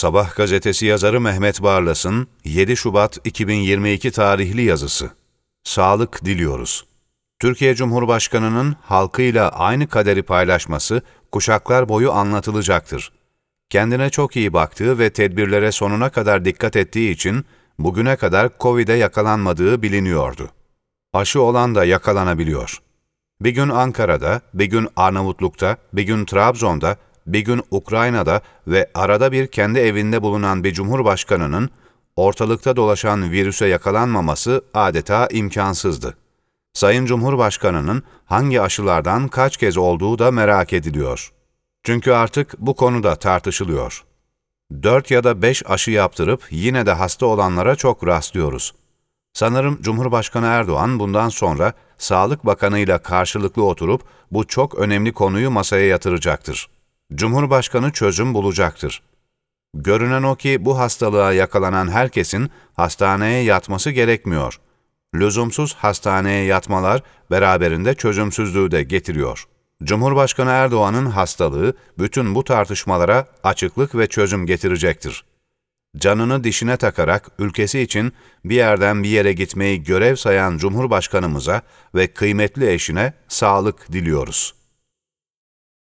Sabah gazetesi yazarı Mehmet Barlas'ın 7 Şubat 2022 tarihli yazısı. Sağlık diliyoruz. Türkiye Cumhurbaşkanı'nın halkıyla aynı kaderi paylaşması kuşaklar boyu anlatılacaktır. Kendine çok iyi baktığı ve tedbirlere sonuna kadar dikkat ettiği için bugüne kadar Covid'e yakalanmadığı biliniyordu. Aşı olan da yakalanabiliyor. Bir gün Ankara'da, bir gün Arnavutluk'ta, bir gün Trabzon'da, bir gün Ukrayna'da ve arada bir kendi evinde bulunan bir cumhurbaşkanının ortalıkta dolaşan virüse yakalanmaması adeta imkansızdı. Sayın Cumhurbaşkanı'nın hangi aşılardan kaç kez olduğu da merak ediliyor. Çünkü artık bu konuda tartışılıyor. 4 ya da 5 aşı yaptırıp yine de hasta olanlara çok rastlıyoruz. Sanırım Cumhurbaşkanı Erdoğan bundan sonra Sağlık Bakanı ile karşılıklı oturup bu çok önemli konuyu masaya yatıracaktır. Cumhurbaşkanı çözüm bulacaktır. Görünen o ki bu hastalığa yakalanan herkesin hastaneye yatması gerekmiyor. Lüzumsuz hastaneye yatmalar beraberinde çözümsüzlüğü de getiriyor. Cumhurbaşkanı Erdoğan'ın hastalığı bütün bu tartışmalara açıklık ve çözüm getirecektir. Canını dişine takarak ülkesi için bir yerden bir yere gitmeyi görev sayan Cumhurbaşkanımıza ve kıymetli eşine sağlık diliyoruz.